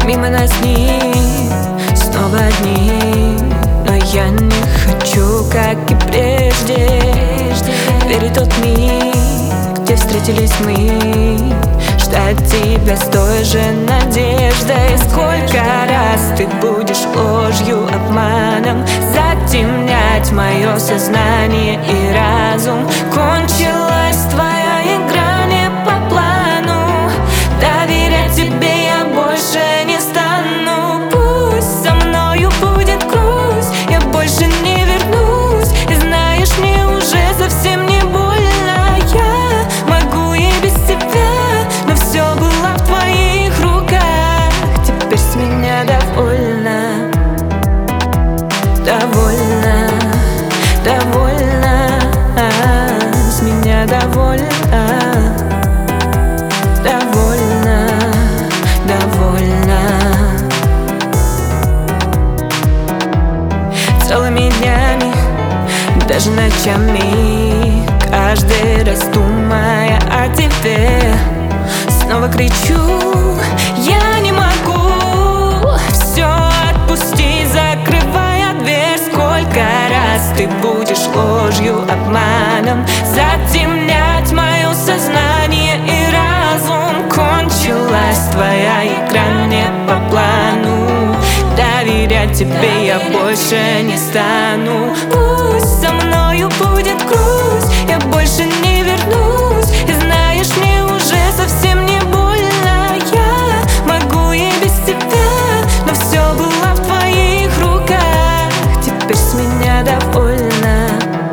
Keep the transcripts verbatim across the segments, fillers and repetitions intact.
Мимо нас дни, снова одни, но я не хочу, как и прежде, верить в тот миг, где встретились мы, ждать тебя с той же надеждой. Сколько раз ты будешь ложью, обманом затемнять мое сознание и разум. Кончилась твоя игра не по плану, доверять тебе я больше не стану. Пусть со мною будет грусть, я больше не вернусь. И знаешь, мне уже совсем не больно. Я могу и без тебя, но все было в твоих руках. Теперь с меня довольна, довольна, довольна, с меня довольна, довольна, довольна. Целыми днями, даже ночами, каждый раз думая о тебе, снова кричу: я не могу все отпустить, закрывая дверь. Сколько раз ты будешь ложью, обманом затемнять мое сознание и разум. Кончилась твоя игра не по плану, доверять тебе я больше не стану. Пусть со мною будет грусть, я больше не вернусь. И знаешь, мне уже совсем не больно. Я могу и без тебя, но все было в твоих руках. Теперь с меня довольна,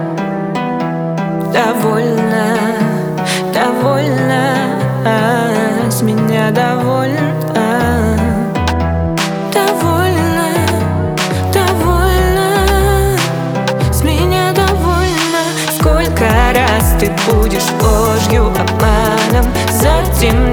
довольна, довольна, с меня довольна. Сколько раз ты будешь ложью, обманом затемнять